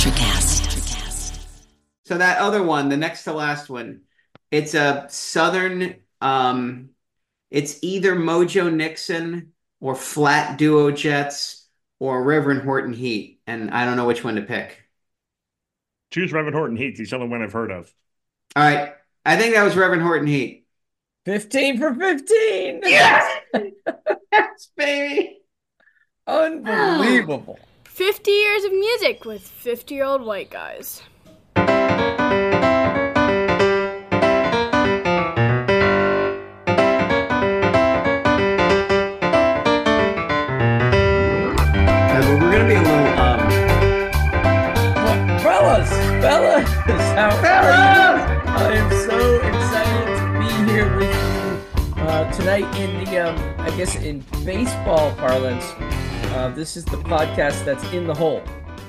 Electrocast. So that other one, the next to last one, it's a Southern, it's either Mojo Nixon or Flat Duo Jets or Reverend Horton Heat. And I don't know which one to pick. Choose Reverend Horton Heat. He's the only one I've heard of. All right. I think that was Reverend Horton Heat. 15 for 15. Yes! Yes, baby. Unbelievable. 50 years of music with 50-year-old white guys. We're going to be a little, Fellas, how are you? I am so excited to be here with you tonight in the, I guess in baseball parlance, this is the podcast that's in the hole.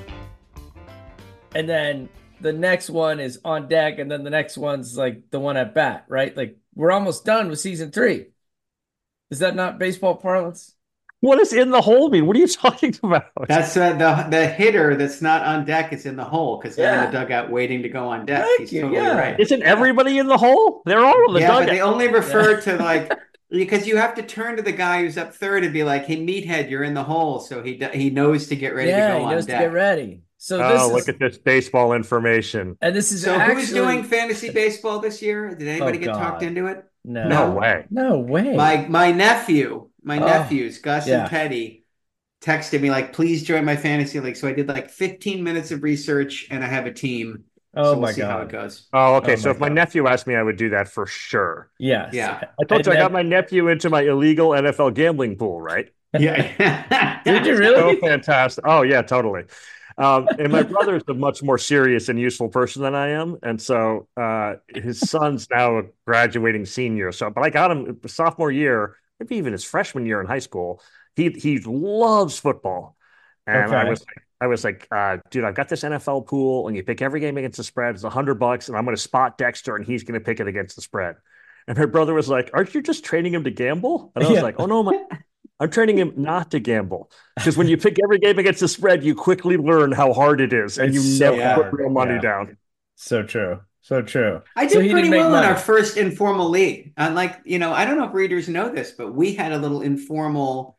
And then the next one is on deck, and then the next one's like the one at bat, right? Like we're almost done with season 3. Is that not baseball parlance? What does in the hole mean? What are you talking about? that's the hitter that's not on deck is in the hole because they're in Yeah. the dugout waiting to go on deck. Thank He's you, totally yeah. right. Isn't everybody in the hole? They're all in the Yeah, dugout. but they only refer to like because you have to turn to the guy who's up third and be like, "Hey, meathead, you're in the hole." So he knows to get ready to Yeah, go he on knows to deck. get ready. So Look at this baseball information. and this is So actually, who's doing fantasy baseball this year? Did anybody get talked God. into it? No No way. No way. My nephews, Gus yeah. and Petty, texted me like, "Please join my fantasy league." So I did like 15 minutes of research, and I have a team. Oh So we'll my see how it God. goes. Oh, okay. Oh So my if my God. nephew asked me, I would do that for sure. Yes. Yeah. I told you I And got my nephew into my illegal NFL gambling pool, right? Yeah. Did you So really? fantastic. Oh, yeah, totally. And my brother's a much more serious and useful person than I am. And so his son's now a graduating senior. So, but I got him sophomore year, maybe even his freshman year in high school. He loves football. And Okay. I was like, dude, I've got this NFL pool, and you pick every game against the spread. It's $100, and I'm going to spot Dexter, and he's going to pick it against the spread. And my brother was like, "Aren't you just training him to gamble?" And I was Yeah. like, "Oh no, I'm training him not to gamble, because when you pick every game against the spread, you quickly learn how hard it is, and It's you so never hard. put real money Yeah. down." So true. So true. I So did he pretty didn't make well in money. our first informal league. Like, I don't know if readers know this, but we had a little informal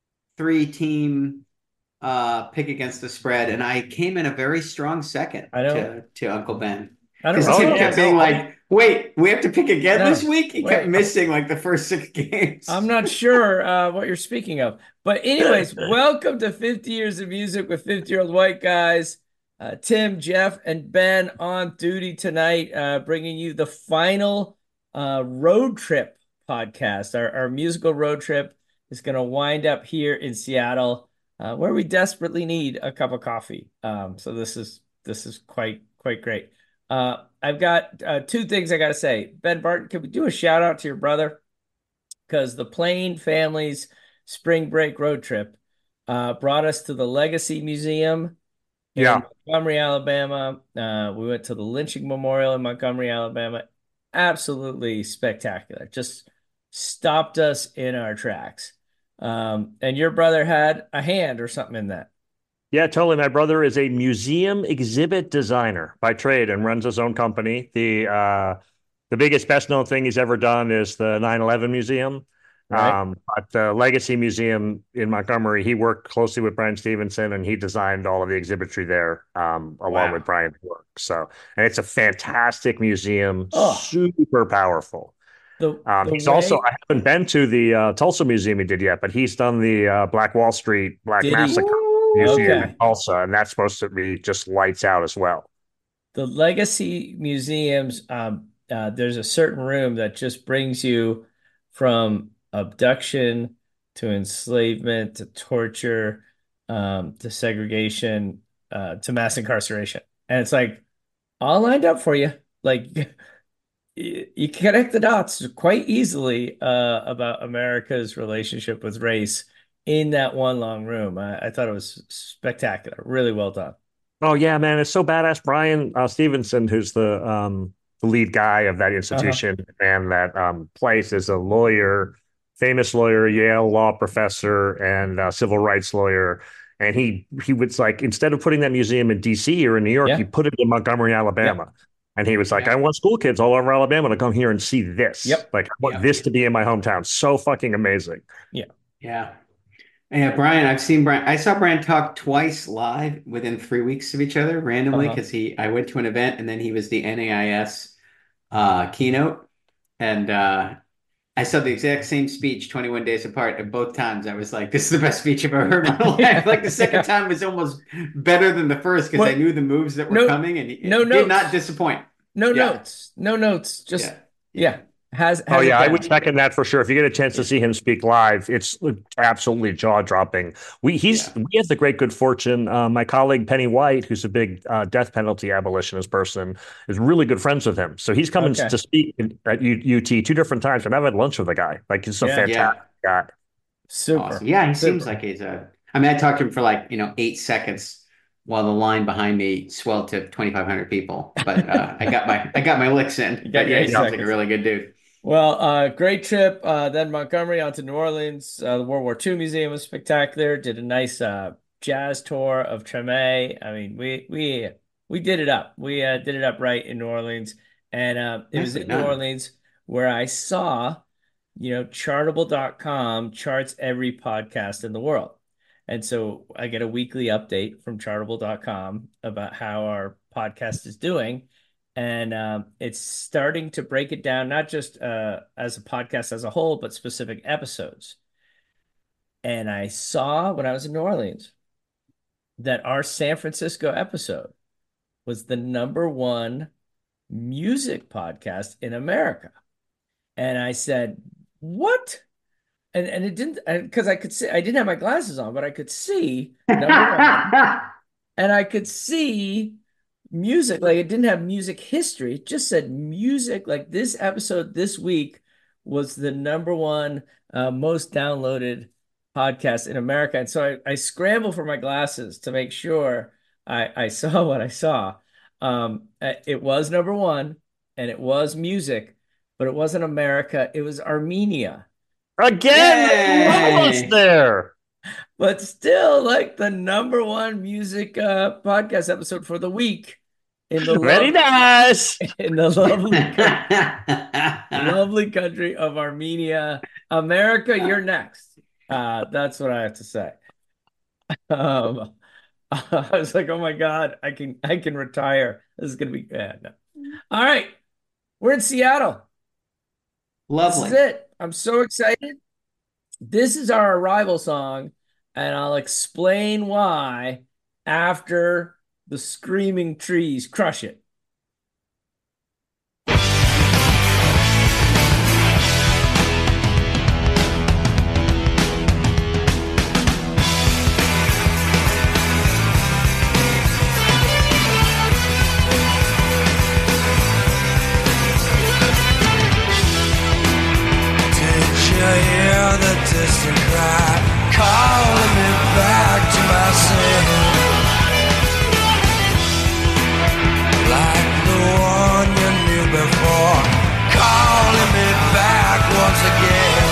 3-team pick against the spread, and I came in a very strong second I don't to Uncle Ben. I don't Because Tim know. kept being like, "Wait, we have to pick again No, this week." He kept wait. missing like the first 6 games. I'm not sure what you're speaking of. But anyways, welcome to 50 Years of Music with 50-year-old white guys. Tim, Jeff, and Ben on duty tonight, bringing you the final road trip podcast. Our musical road trip is going to wind up here in Seattle, where we desperately need a cup of coffee. So this is quite great. I've got 2 things I got to say. Ben Barton, can we do a shout out to your brother? Because the Plain family's spring break road trip brought us to the Legacy Museum in Yeah. Montgomery, Alabama. We went to the Lynching Memorial in Montgomery, Alabama. Absolutely spectacular. Just stopped us in our tracks. And your brother had a hand or something in that. Yeah, totally. My brother is a museum exhibit designer by trade and runs his own company. The biggest, best known thing he's ever done is the 9/11 Museum. Right. At the Legacy Museum in Montgomery, he worked closely with Brian Stevenson, and he designed all of the exhibitry there, along Wow. with Brian's work. So, and it's a fantastic museum, Oh. super powerful. The He's also, way I haven't been to the Tulsa Museum he did yet, but he's done the Black Wall Street, Black Did he? Massacre Museum Okay. in Tulsa, and that's supposed to be just lights out as well. The Legacy Museums, there's a certain room that just brings you from abduction to enslavement to torture, to segregation, to mass incarceration. And it's like all lined up for you. Like you connect the dots quite easily about America's relationship with race in that one long room. I thought it was spectacular. Really well done. Oh yeah, man, it's so badass. Brian Stevenson, who's the lead guy of that Uh-huh. institution and that place, is a lawyer, famous lawyer, Yale law professor, and civil rights lawyer. And he was like, instead of putting that museum in DC or in New York, Yeah. he put it in Montgomery, Yeah. Alabama. And he was like, Yeah. I want school kids all over Alabama to come here and see this. Yep. Like, I want Yeah. this to be in my hometown. So fucking amazing. Yeah. Yeah. Yeah, Brian, I've seen Brian. I saw Brian talk twice live within 3 weeks of each other randomly because I went to an event and then he was the NAIS keynote. And I saw the exact same speech 21 days apart. And both times I was like, this is the best speech I've ever heard in my life. Like the second time was almost better than the first because I knew the moves that were coming and no it did not disappoint. No notes. No notes. Just, yeah. Oh yeah, I would second that for sure. If you get a chance to see him speak live, it's absolutely jaw-dropping. We have the great good fortune. My colleague Penny White, who's a big death penalty abolitionist person, is really good friends with him. So he's coming to speak at UT 2 different times, and I've had lunch with the guy. Like he's a fantastic guy. Super. Awesome. Yeah, he seems like he's a. I mean, I talked to him for 8 seconds while the line behind me swelled to 2,500 people, but I got my licks in. But yeah, he sounds like a really good dude. Well, great trip. Then Montgomery on to New Orleans. The World War II Museum was spectacular. Did a nice jazz tour of Treme. I mean, we did it up. We did it up right in New Orleans, and it was in New Orleans where I saw, Chartable.com charts every podcast in the world, and so I get a weekly update from Chartable.com about how our podcast is doing. And it's starting to break it down, not just as a podcast as a whole, but specific episodes. And I saw when I was in New Orleans that our San Francisco episode was the #1 music podcast in America. And I said, what? And it didn't, because I could see, I didn't have my glasses on, but I could see #1. And I could see music, like it didn't have music history, it just said music. Like this episode this week was the #1 most downloaded podcast in America. And so I scrambled for my glasses to make sure I saw what I saw. It was #1 and it was music, but it wasn't America, it was Armenia. Again, almost there. But still, like the #1 music podcast episode for the week in the very nice in the lovely country of Armenia. America, you're next. That's what I have to say. I was like, oh my God, I can retire. This is gonna be no. All right, we're in Seattle. Lovely. This is it. I'm so excited. This is our arrival song. And I'll explain why after the Screaming Trees Crush It. Did you hear the distant cry? Calling me back to myself, like the one you knew before, calling me back once again.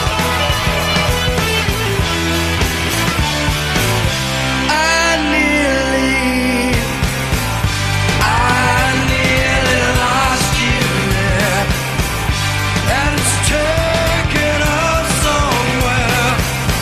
I nearly lost you there, and it's taken us somewhere.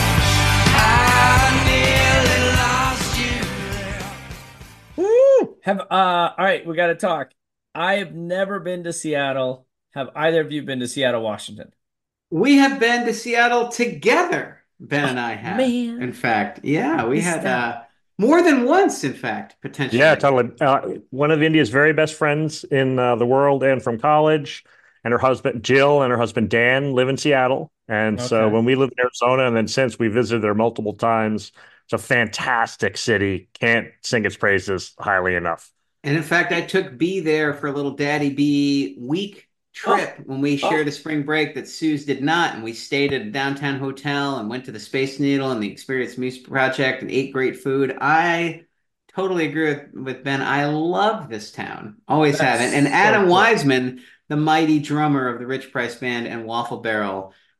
All right, we got to talk. I have never been to Seattle. Have either of you been to Seattle, Washington? We have been to Seattle together. Ben and I have. Man. In fact, yeah, we had more than once, in fact, potentially. Yeah, totally. One of India's very best friends in the world and from college, and her husband Jill and her husband Dan live in Seattle. And so when we lived in Arizona, and then since we visited there multiple times, it's a fantastic city. Can't sing its praises highly enough. And in fact, I took B there for a little Daddy B week trip when we shared a spring break that Suze did not. And we stayed at a downtown hotel and went to the Space Needle and the Experience Muse Project and ate great food. I totally agree with Ben. I love this town. Always have. And Adam Wiseman, the mighty drummer of the Rich Price Band and Waffle Barrel,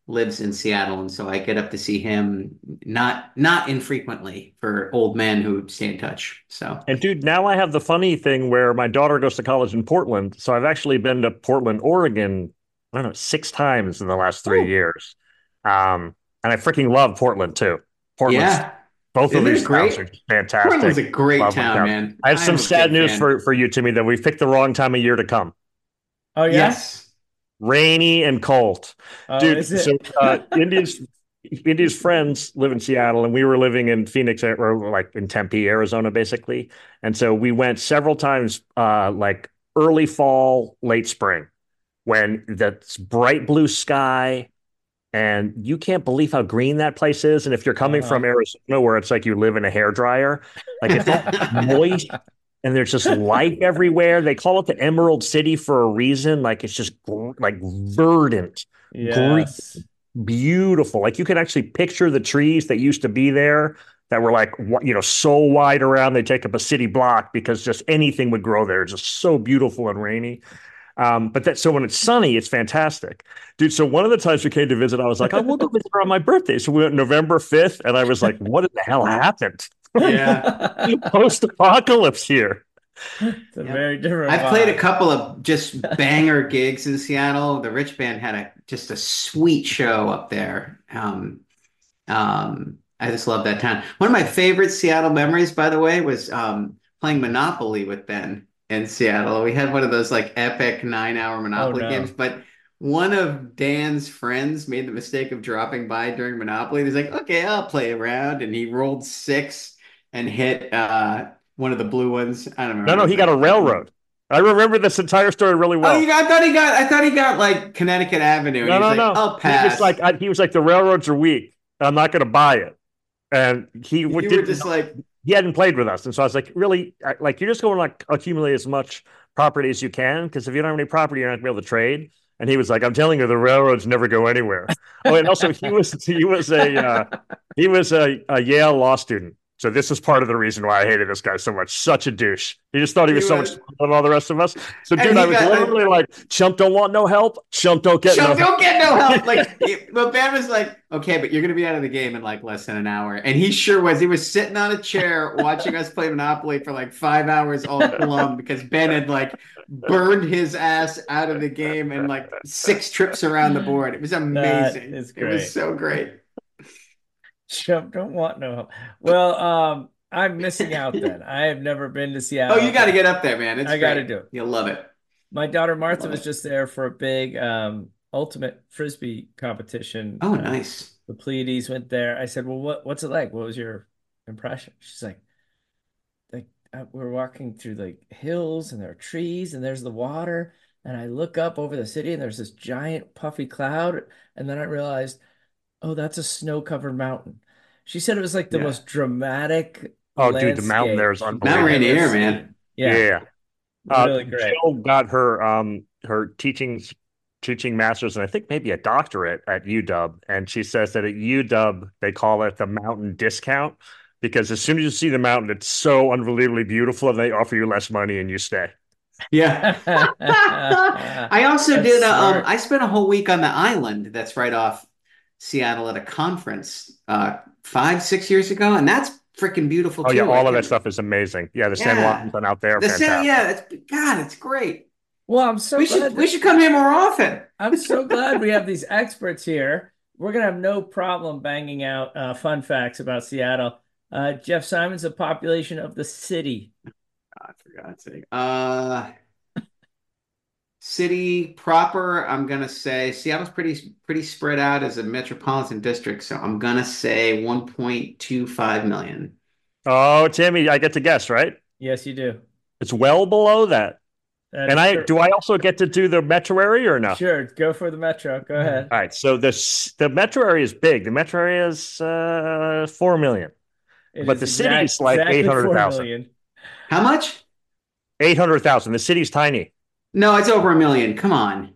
lives in Seattle, and so I get up to see him not infrequently for old men who stay in touch. So And dude, now I have the funny thing where my daughter goes to college in Portland. So I've actually been to Portland, Oregon, I don't know, 6 times in the last 3 years. And I freaking love Portland too. Portland's yeah, both of isn't these it towns are great? fantastic. Portland's a great Lovely town, town. man. I have some I'm a sad big news fan. for you, Timmy, that we picked the wrong time of year to come. Oh yeah. Yes. Rainy and cold. Oh, Dude, is it? so India's friends live in Seattle, and we were living in Phoenix, or like in Tempe, Arizona, basically. And so we went several times, like early fall, late spring, when that's bright blue sky, and you can't believe how green that place is. And if you're coming from Arizona, where it's like you live in a hairdryer, like it's all moist and there's just life everywhere. They call it the Emerald City for a reason. Like it's just like verdant, green, Yes. beautiful. Like you can actually picture the trees that used to be there that were like, so wide around they take up a city block because just anything would grow there. It's just so beautiful and rainy. So when it's sunny, it's fantastic, dude. So one of the times we came to visit, I was like, I will go visit her on my birthday. So we went November 5th, and I was like, what in the hell happened? Yeah. Post-apocalypse here. It's a very different I've played a vibe. couple of just banger gigs in Seattle. The Rich Band had just a sweet show up there. I just love that town. One of my favorite Seattle memories, by the way, was playing Monopoly with Ben in Seattle. We had one of those like epic 9-hour Monopoly no. games, but one of Dan's friends made the mistake of dropping by during Monopoly. He's like, okay, I'll play around. And he rolled 6 and hit one of the blue ones. I don't remember. No, he got a railroad. I remember this entire story really well. Oh, I thought he got like Connecticut Avenue. No, And no, he's like, no. I'll pass. He was like, the railroads are weak. I'm not going to buy it. And You were just like, he hadn't played with us. And so I was like, really, like, you're just going to like accumulate as much property as you can. Because if you don't have any property, you're not going to be able to trade. And he was like, I'm telling you, the railroads never go anywhere. Oh, and also he was a Yale law student. So this is part of the reason why I hated this guy so much. Such a douche. He just thought he was so much smarter than all the rest of us. So, dude, I was literally like, chump don't want no help. Chump don't get no help. Chump don't get no help. Like, but Ben was like, okay, but you're going to be out of the game in like less than an hour. And he sure was. He was sitting on a chair watching us play Monopoly for like 5 hours all along because Ben had like burned his ass out of the game and like 6 trips around the board. It was amazing. That is It was so great. Chump don't want no help. Well, I'm missing out then. I have never been to Seattle. Oh, you got to get up there, man. It's I got to do it. You'll love it. My daughter Martha was just there for a big ultimate frisbee competition. Oh, nice. The Pleiades went there. I said, "Well, what's it like? What was your impression?" She's like, we're walking through like hills and there are trees and there's the water, and I look up over the city and there's this giant puffy cloud, and then I realized, oh, that's a snow-covered mountain. She said it was like the most dramatic dude, the mountain there is unbelievable. Mount Rainier, man. Yeah. Really great. Jill got her teaching masters and I think maybe a doctorate at UW. And she says that at UW they call it the mountain discount because as soon as you see the mountain, it's so unbelievably beautiful and they offer you less money and you stay. Yeah. I also did I spent a whole week on the island that's right off Seattle at a conference 5-6 years ago, and that's freaking beautiful too. Oh yeah, all of that stuff is amazing. Yeah, the San Juans out there, fantastic. It's great. Well, I'm so glad we should come here more often. I'm so glad we have these experts here. We're gonna have no problem banging out fun facts about Seattle. Jeff Simon's the population of the city. For God's sake. City proper, I'm gonna say Seattle's pretty spread out as a metropolitan district, so I'm gonna say 1.25 million. Oh, Timmy, I get to guess, right? Yes, you do. It's well below that. Do I also get to do the metro area or no? Sure, go for the metro. Go ahead. All right, so the metro area is big. The metro area is 4 million, but the city is like 800,000. How much? 800,000. The city's tiny. No, it's over 1 million. Come on.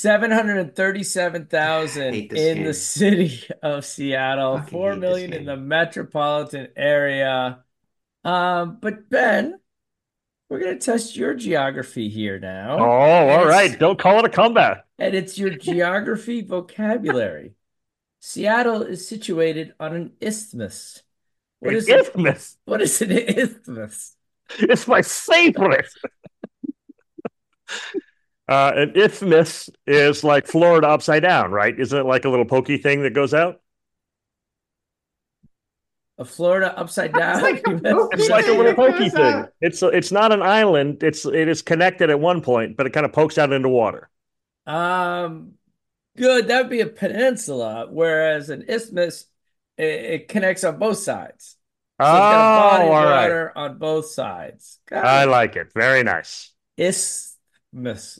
737,000 in the city of Seattle. 4 million in the metropolitan area. But Ben, we're going to test your geography here now. Oh, all right. Don't call it a comeback. And it's your geography vocabulary. Seattle is situated on an isthmus. What is Isthmus. What is an isthmus? It's my favorite. An isthmus is like Florida upside down, right? Isn't it like a little pokey thing that goes out? A Florida upside down? It's like a little pokey thing. It's not an island. It is connected at one point, but it kind of pokes out into water. Good. That would be a peninsula, whereas an isthmus, it connects on both sides. So it's got a body of water on both sides. I like it. Very nice. Isthmus.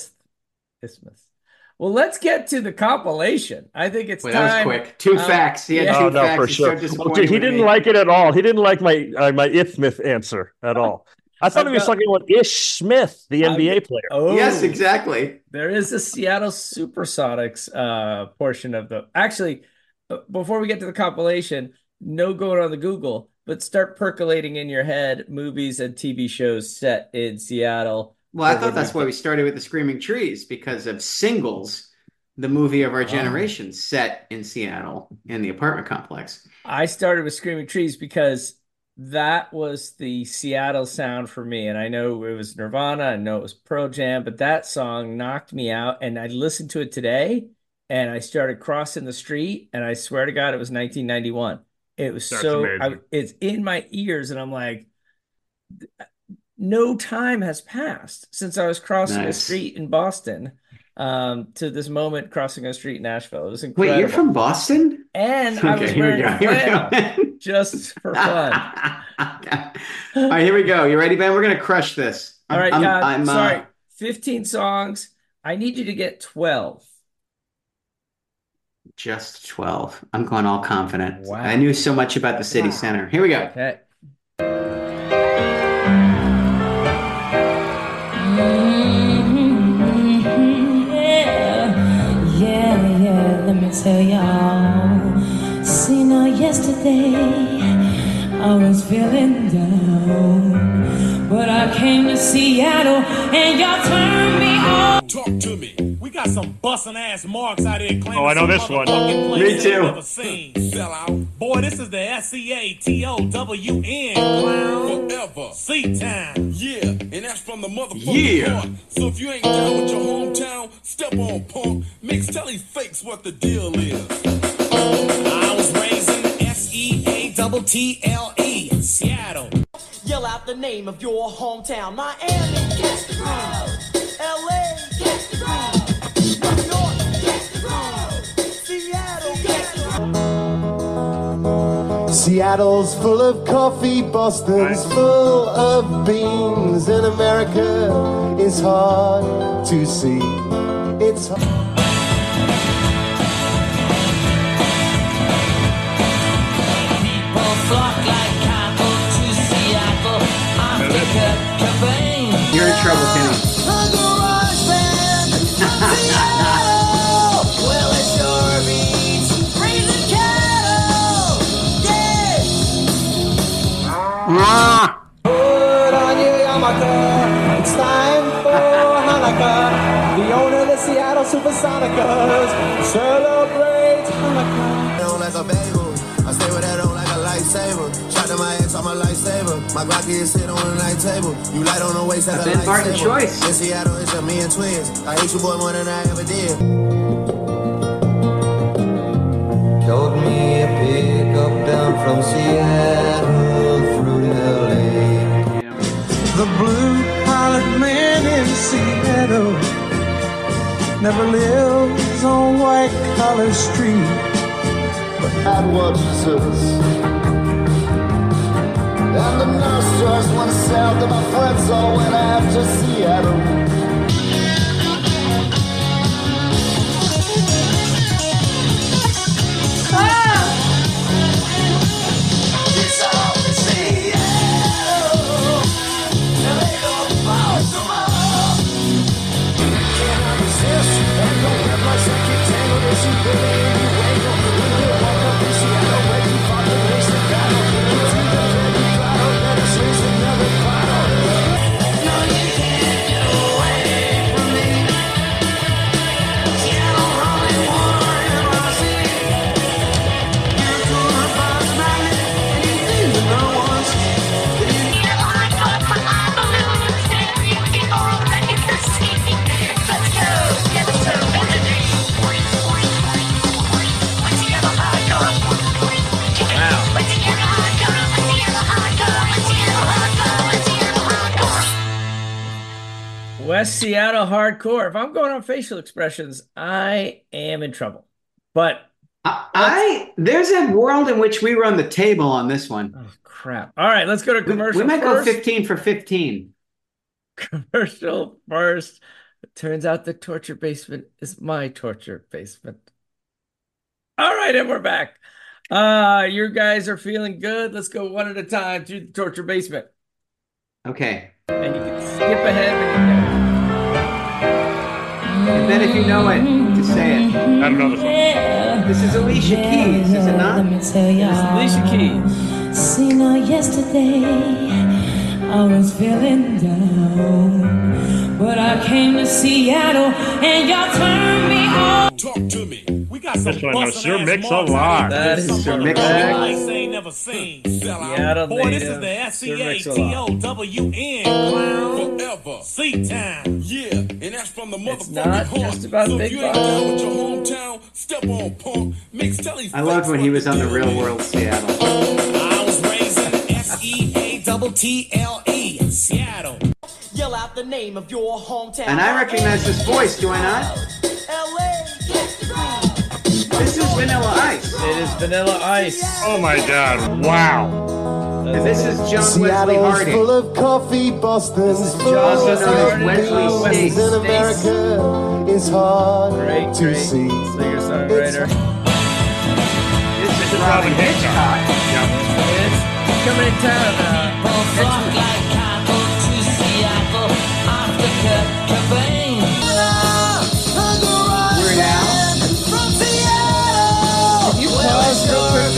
Well, let's get to the compilation. I think it's time. That was quick. Two facts. He had two facts. For sure. He didn't like it at all. He didn't like my isthmus answer at all. I thought he was talking about Ish Smith, the NBA player. Oh, yes, exactly. There is a Seattle Supersonics portion of the. Actually, before we get to the compilation, no going on the Google, but start percolating in your head movies and TV shows set in Seattle. Well, I thought that's why we started with The Screaming Trees, because of Singles, the movie of our generation set in Seattle in the apartment complex. I started with Screaming Trees because that was the Seattle sound for me. And I know it was Nirvana, I know it was Pearl Jam, but that song knocked me out. And I listened to it today and I started crossing the street, and I swear to God, it was 1991. It was it's in my ears, and I'm like, no time has passed since I was crossing a street in Boston to this moment crossing a street in Nashville. It was incredible. Wait, you're from Boston? And I was wearing a flannel just for fun. All right, here we go. You ready, Ben? We're going to crush this. All right, sorry. 15 songs. I need you to get 12. Just 12. I'm going all confident. Wow. I knew so much about the city center. Here we go. Okay. Yeah, let me tell y'all. See, now yesterday I was feeling down, but I came to Seattle and y'all turned me on. Talk to me. We got some bussin' ass marks out here claiming. Oh, I know this one. Me too. Boy, this is the SEATOWN clown. Forever. C-Time. Yeah, and that's from the motherfucking heart. So if you ain't down with your hometown, step on punk. Mix, tell these fakes what the deal is. I was raised in SEATTLE, Seattle. Yell out the name of your hometown. Miami, catch the groove. LA, catch the groove. New York, catch the groove. Seattle, catch the groove. Seattle's full of coffee, Boston's full of beans, and America is hard to see. It's hard. People flock like cattle to Seattle. I'm Kurt Cobain. You're in trouble, Kenny. Well, it sure beats raising cattle. Yeah. Put on your yarmulke. It's time for Hanukkah. The owner of the Seattle Supersonicers celebrate Hanukkah. Don't like a bagel. I stay with that on like a lifesaver. Shot to my ex, I'm a lifesaver. My Glock is sit on the night table. You light on the waist like a Ben Barton lifesaver. choice. In Seattle, it's a me and twins. I hate you, boy, more than I ever did. Told me a pickup down from Seattle through to LA. The blue-collar man in Seattle never lives on white-collar street. But God watches us. And the nurse just went south, and my friends all went after Seattle. It's all in Seattle. Now they don't fall so much. Can't resist. And don't have my second tangle. This is the way you wake up. When you walk up in Seattle, where you fought the race and battle. It's either very proud or better chase another bottle. No, you can't get away West Seattle hardcore. If I'm going on facial expressions, I am in trouble. But there's a world in which we run the table on this one. Oh crap! All right, let's go to commercial. We might first. go 15 for 15. Commercial first. It turns out the torture basement is my torture basement. All right, and we're back. You guys are feeling good. Let's go one at a time through the torture basement. Okay. And you can skip ahead when you get it. And then if you know it, just say it. I don't know the song. This is Alicia Keys, is it not? Let me tell you. It's Alicia Keys. See, now yesterday I was feeling down, but I came to Seattle and y'all turned me on. Talk to me. We got some This one, bustin' Sir ass Mix a marks lot. out here. That is Some Sir motherfucking Mix a lot. lights ain't never seen. Seattle Boy, this is native, the Sir Mix a lot. SCATOWN clown. Forever. C-time. Yeah, and that's from the It's motherfucking not heart. just about So Big if you ain't Bob. down with your hometown, step on punk. Mix Telly I loved when he was on the Real World Seattle. I was raised in SEATTLE, Seattle. Yell out the name of your hometown. And I recognize this voice, do I not? This is Vanilla Ice. It is Vanilla Ice. Oh my God! Wow. And this is John Wesley Seattle's Harding. full of coffee, Boston's full Also of known as Wesley places in States. America is hard Great to see. singer-songwriter. This is Robin Robin Hitchcock. Hitchcock. It's coming in town. Weird Al. You pause real quick.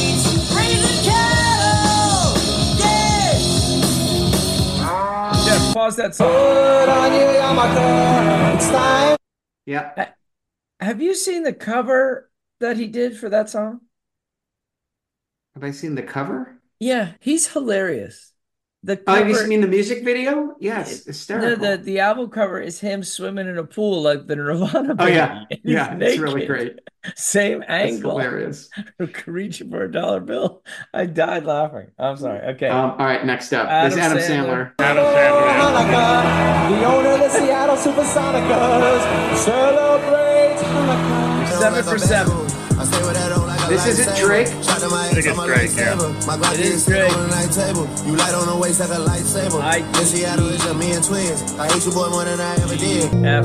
Jeff, pause that song. Put on your yarmulke, it's time. Yeah. Have you seen the cover that he did for that song? Have I seen the cover? Yeah, he's hilarious. The Oh, have you cover, seen the music video? Yes, no, hysterical. the album cover is him swimming in a pool like the Nirvana Oh, yeah. baby. And Yeah, he's it's really naked. great. Same It's angle. hilarious. Reaching for a dollar bill. I died laughing. I'm sorry. Okay. All right, next up. Adam There's Adam Sandler. Sandler. Adam Sandler. Hanukkah, the owner of the Seattle Supersonicas celebrate Hanukkah. 7 for 7. I stay with that on like a This isn't Drake? Shot to my I think ex, it's I'm a Drake, yeah. lifesaver. My Glock It is is sitting Drake. on the night table. You light on the waist like a lightsaber. In Seattle, it's just me and twins. I hate you, boy, more than I ever did. F.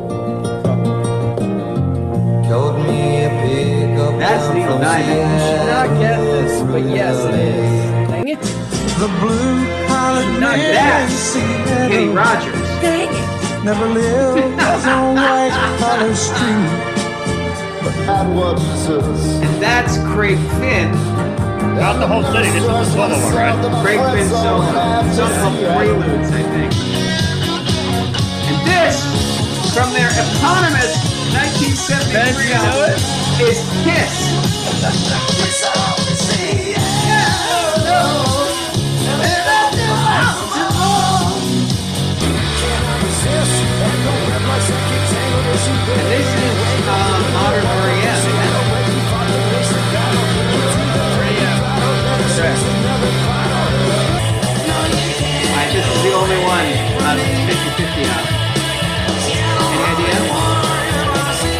Showed me a pickup That's down Neil from Diamond. Should not get this, but yes, it is. Dang it. The blue collared Not man that. in Seattle Kenny Rogers. Dang it. never lived on white collar street. But that was us. And that's Craig Finn. Not the whole city. This is the solo one, right? Craig Finn solo. Song called Preludes, I think. And this, from their eponymous 1973 Ben, you know album, is Kiss. And this is Modern R.E.M. This is the only one 50-50 now. Any idea?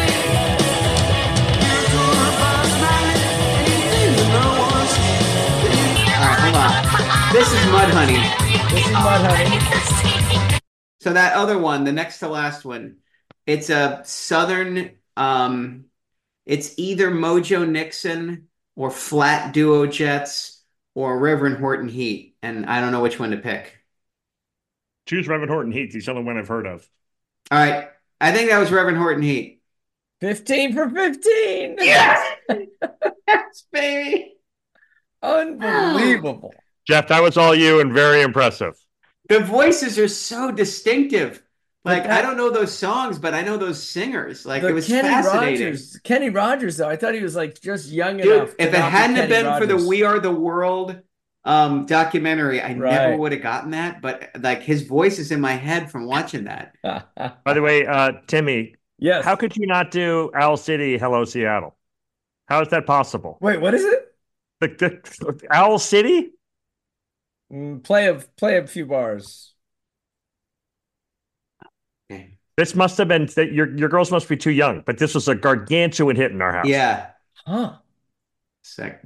Alright, hold on. This is Mudhoney. This is Mudhoney. So that other one, the next to last one, it's a Southern, it's either Mojo Nixon or Flat Duo Jets or Reverend Horton Heat, and I don't know which one to pick. Choose Reverend Horton Heat. He's the only one I've heard of. All right, I think that was Reverend Horton Heat. 15 for 15. Yes! Yes, baby! Unbelievable. Jeff, that was all you and very impressive. The voices are so distinctive. Like, But that- I don't know those songs, but I know those singers. Like, The it was Kenny fascinating. Rogers. Kenny Rogers, though, I thought he was like just young Dude, enough. to if it not be hadn't have Kenny been for the Rogers. We Are the World documentary, I never Right. would have gotten that. But like his voice is in my head from watching that. By the way, Timmy, Yes. how could you not do Owl City, Hello Seattle? How is that possible? Wait, what is it? The Owl City? Play a few bars. Okay. This must have been that your girls must be too young, but this was a gargantuan hit in our house. Yeah. Huh. Second.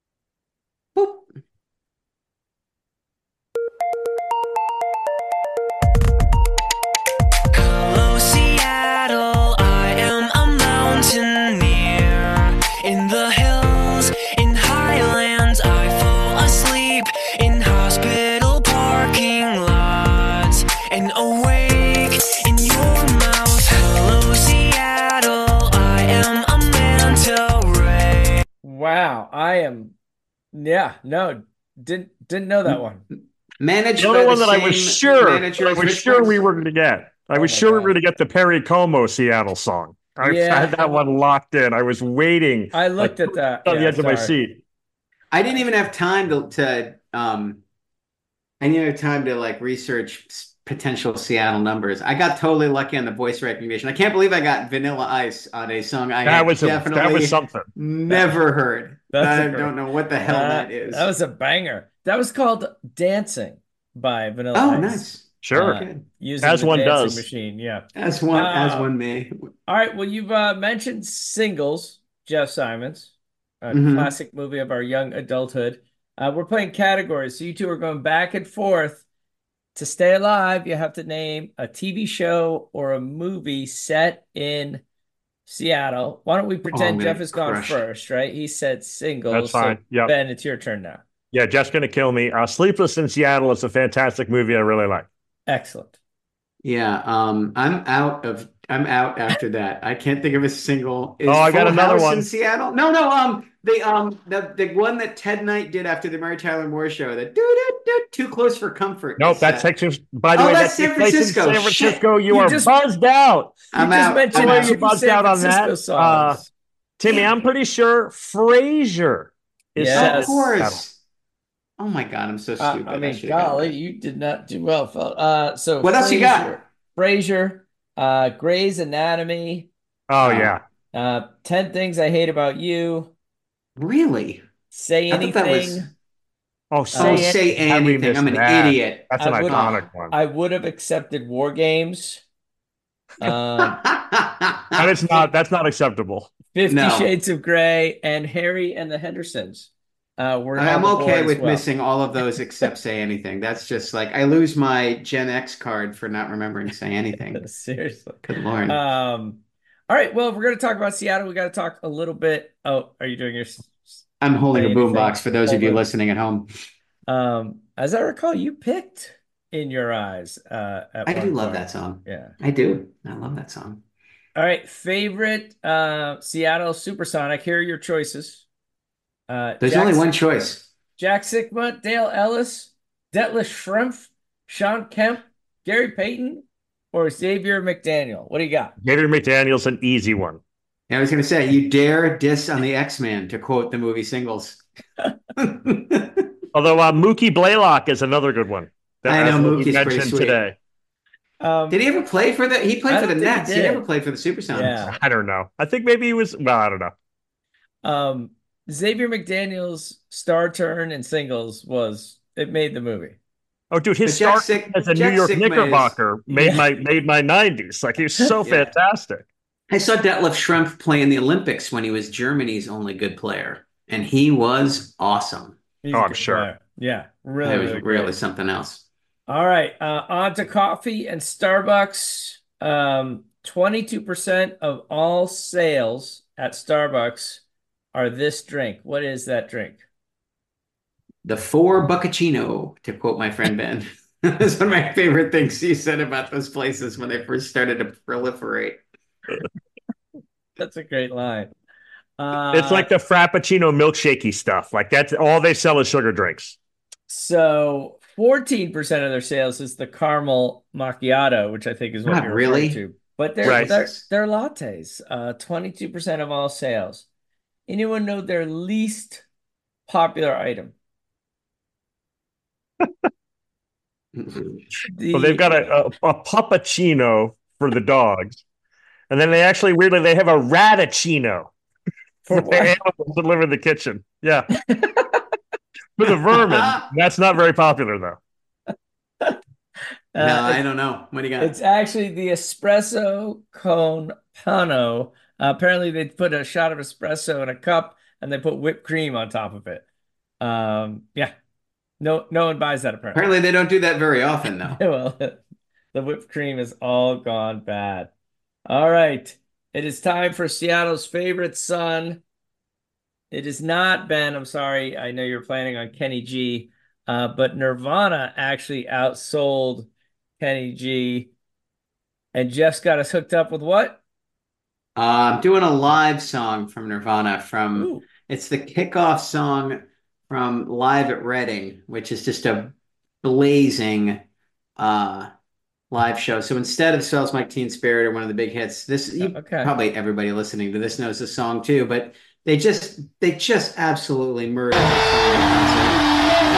Hello, Seattle. I am a mountaineer in the hills, in highlands. I fall asleep in hospital parking lots and awake in your mouth. Hello, Seattle. I am a manta ray. Wow, didn't know that one. Managed The by only the one that I same was sure, manager as Rich we Prince? were going to get. I was my sure we God. were going to get the Perry Como Seattle song. I Yeah. had that one locked in. I was waiting. I looked at that. on the Yeah, edge of my sorry. seat. I didn't even have time I didn't have time to like research potential Seattle numbers. I got totally lucky on the voice recognition. I can't believe I got Vanilla Ice on a song I That had was definitely something. never heard. That's I don't know what the hell that is. That was a banger. That was called Dancing by Vanilla Oh, Ice. nice. Sure. Good. Using As the one dancing does. machine. Yeah. As one may. All right. Well, you've mentioned Singles, Jeff Simons, a Mhm. classic movie of our young adulthood. We're playing categories, so you two are going back and forth. To stay alive, you have to name a TV show or a movie set in Seattle. Why don't we pretend gonna Jeff has gone crush. first, right? He said Singles. That's fine. So Yep. Ben, it's your turn now. Yeah, Jeff's going to kill me. Sleepless in Seattle is a fantastic movie I really like. Excellent. Yeah, I'm out after that. I can't think of a single. Is I got Full another House one. in Seattle? No, the one that Ted Knight did after the Mary Tyler Moore show. That Too Close for Comfort. Nope, is that's set. Texas. By the way, that's that San takes place in Francisco. San Francisco. Shit. You You are just- buzzed out. I'm you just out. mentioned I'm out. you two buzzed San out on Francisco that. songs. Timmy, I'm pretty sure Frasier is set Of Yes. in Seattle. course. Oh my God, I'm so stupid. I mean, should've gotten golly, that. you did not do well, fella. So What else you got? Frasier, Grey's Anatomy, Oh, yeah. 10 Things I Hate About You, Really? Say I thought that Anything. was. Oh, Say How we anything. missed I'm an that. idiot. That's an I would- iconic one. I would have accepted War Games. That's not acceptable. 50 No. Shades of Grey, and Harry and the Hendersons. Were on I'm the okay board as with well. missing all of those except Say Anything. That's just like I lose my Gen X card for not remembering Say Anything. Seriously. Good Lord. All right. Well, if we're going to talk about Seattle, we got to talk a little bit. Oh, are you doing your? I'm holding a Say boombox Anything? for those of you Hold it. listening at home. As I recall, you picked In Your Eyes. At I do one love point. that song. Yeah. I do. I love that song. All right. Favorite Seattle Supersonic. Here are your choices. There's Jack only one choice. Jack Sikma, Dale Ellis, Detlef Schrempf, Sean Kemp, Gary Payton, or Xavier McDaniel. What do you got? Xavier McDaniel's an easy one. I was going to say, you dare diss on the X-Men, to quote the movie Singles. Although Mookie Blaylock is another good one. I know, as we Mookie's pretty mentioned sweet. today. Did he ever play for the? He I played for don't the think he Nets. He did. never played for the Supersonics. Yeah. I don't know. I think maybe he was. Well, I don't know. Xavier McDaniel's star turn in Singles it made the movie. Oh, dude, his But Jack start Sick- as a Jack New York Sickma Knickerbocker made Yeah. my 90s. Like, he was so Yeah. fantastic. I saw Detlef Schrempf play in the Olympics when he was Germany's only good player, and he was awesome. He's Oh, a I'm good sure. player. Yeah, really, It was really really great. something else. All right, on to coffee and Starbucks. 22% of all sales at Starbucks are this drink. What is that drink? The four buccacino, to quote my friend Ben. That's one of my favorite things he said about those places when they first started to proliferate. That's a great line. It's like the Frappuccino milkshakey stuff. Like, that's all they sell is sugar drinks. So 14% of their sales is the caramel macchiato, which I think is what Not you're really. referring to. But they're Right. they're lattes. 22% of all sales. Anyone know their least popular item? Well, they've got a puppuccino for the dogs. And then they actually, weirdly, they have a radicchino For for the what? animals that live in the kitchen. Yeah. For the vermin. That's not very popular, though. No, I don't know. What do you got? It's actually the espresso cone pano. Apparently, they put a shot of espresso in a cup and they put whipped cream on top of it. Yeah, no one buys that apparently. Apparently, they don't do that very often, though. Well, the whipped cream is all gone bad. All right, it is time for Seattle's favorite son. It is not Ben. I'm sorry. I know you're planning on Kenny G, but Nirvana actually outsold Kenny G. And Jeff's got us hooked up with what? I'm doing a live song from Nirvana Ooh. It's the kickoff song from Live at Reading, which is just a blazing live show. So instead of Smells Like Teen Spirit or one of the big hits, probably everybody listening to this knows the song too, but they just absolutely murdered this song in concert.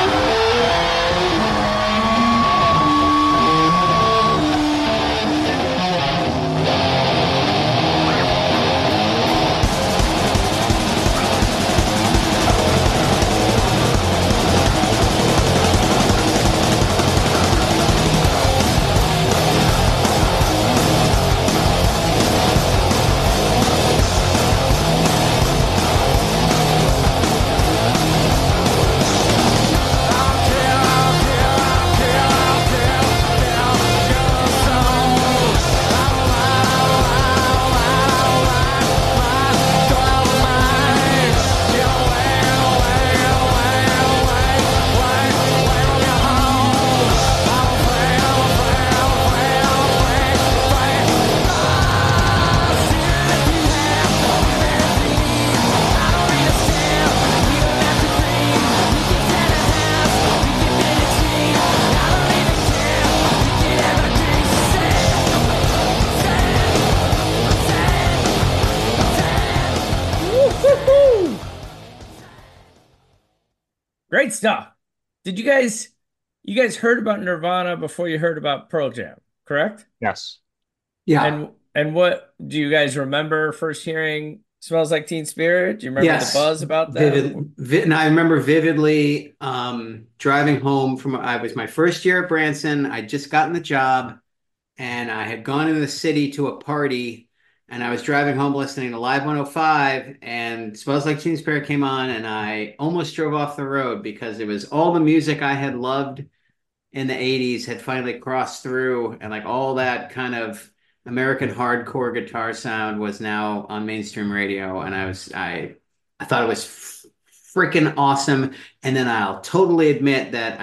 Great stuff. Did you guys heard about Nirvana before you heard about Pearl Jam, correct? Yes. Yeah. And what do you guys remember first hearing Smells Like Teen Spirit? Do you remember the buzz about that? And I remember vividly driving home it was my first year at Branson. I'd just gotten the job and I had gone into the city to a party and I was driving home listening to Live 105 and Smells Like Teen Spirit came on and I almost drove off the road because it was all the music I had loved in the 80s had finally crossed through and like all that kind of American hardcore guitar sound was now on mainstream radio. And I thought it was freaking awesome. And then I'll totally admit that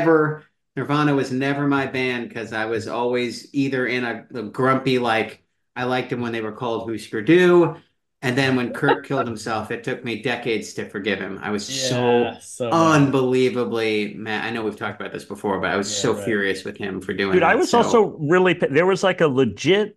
Nirvana was never my band because I was always either in a grumpy, like, I liked them when they were called Husker Du. And then when Kurt killed himself, it took me decades to forgive him. I was so unbelievably mad. I know we've talked about this before, but I was furious with him for doing it. Dude, I was also really, there was like a legit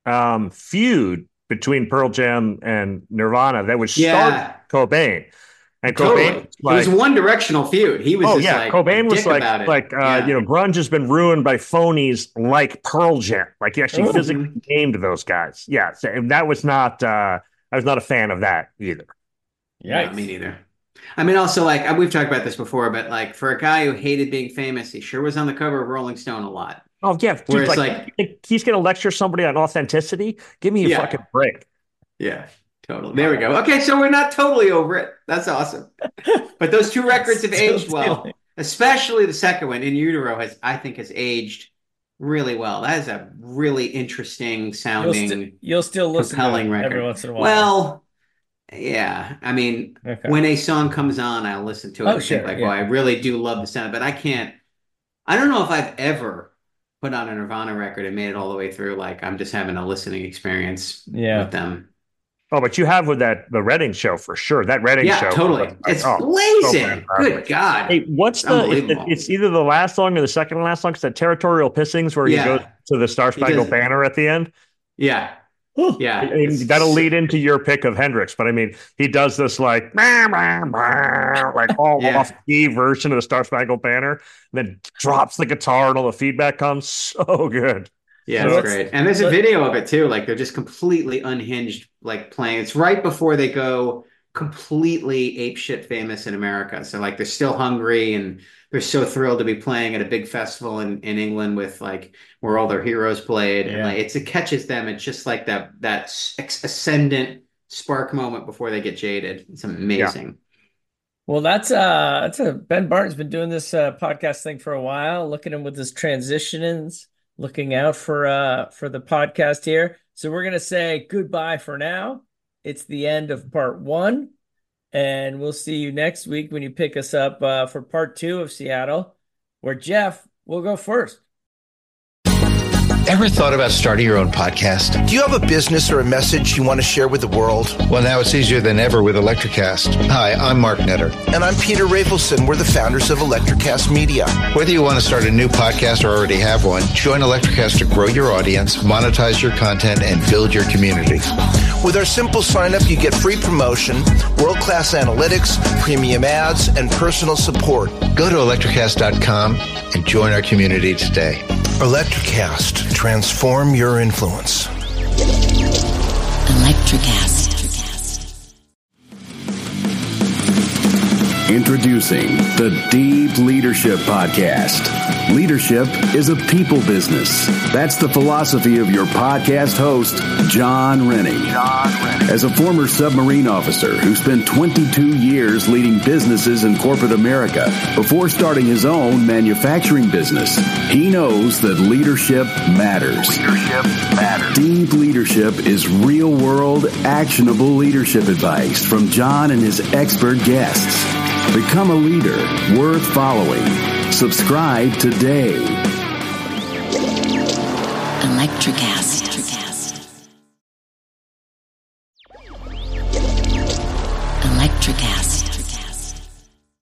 feud between Pearl Jam and Nirvana that was start Cobain. And Cobain, it was a one-directional feud. He was Cobain was grunge has been ruined by phonies like Pearl Jam. Like he actually physically named those guys. Yeah, so that was not. I was not a fan of that either. Yeah, me neither. I mean, also like we've talked about this before, but like for a guy who hated being famous, he sure was on the cover of Rolling Stone a lot. Oh yeah, dude, like he's going to lecture somebody on authenticity. Give me a fucking break. Yeah. Totally. There we go. Okay, so we're not totally over it. That's awesome. But those two records have aged well, especially the second one, In Utero, I think has aged really well. That is a really interesting sounding, you'll still listen compelling to it record. every once in a while. Well, yeah. I mean, when a song comes on, I'll listen to it and think I really do love the sound. But I don't know if I've ever put on a Nirvana record and made it all the way through. Like I'm just having a listening experience with them. Oh, but you have with the Reading show for sure. That Reading show. Yeah, totally. It's blazing. Good God. Hey, what's it's either the last song or the second to last song? It's that Territorial Pissings where he goes to the Star Spangled Banner at the end. Yeah. Yeah. I mean, that'll lead into your pick of Hendrix. But I mean, he does this like all off key version of the Star Spangled Banner, and then drops the guitar and all the feedback comes. So good. Yeah, it's great. And there's a video of it too. Like they're just completely unhinged, like playing. It's right before they go completely apeshit famous in America. So like they're still hungry and they're so thrilled to be playing at a big festival in England with like where all their heroes played. And like it catches them. It's just like that ascendant spark moment before they get jaded. It's amazing. Yeah. Well, that's Ben Barton's been doing this podcast thing for a while, looking at him with his transitions, looking out for the podcast here. So we're gonna say goodbye for now. It's the end of part 1, and we'll see you next week when you pick us up for part 2 of Seattle, where Jeff will go first. Ever thought about starting your own podcast? Do you have a business or a message you want to share with the world? Well, now it's easier than ever with Electrocast. Hi, I'm Mark Netter. And I'm Peter Rafelson. We're the founders of Electrocast Media. Whether you want to start a new podcast or already have one, join Electrocast to grow your audience, monetize your content, and build your community. With our simple sign-up, you get free promotion, world-class analytics, premium ads, and personal support. Go to electrocast.com and join our community today. Electrocast. Transform your influence. Electrocast. Introducing the Deep Leadership Podcast. Leadership is a people business. That's the philosophy of your podcast host, John Rennie. As a former submarine officer who spent 22 years leading businesses in corporate America before starting his own manufacturing business, he knows that leadership matters. Deep Leadership is real-world, actionable leadership advice from John and his expert guests. Become a leader worth following. Subscribe today. Electrocast. Electrocast.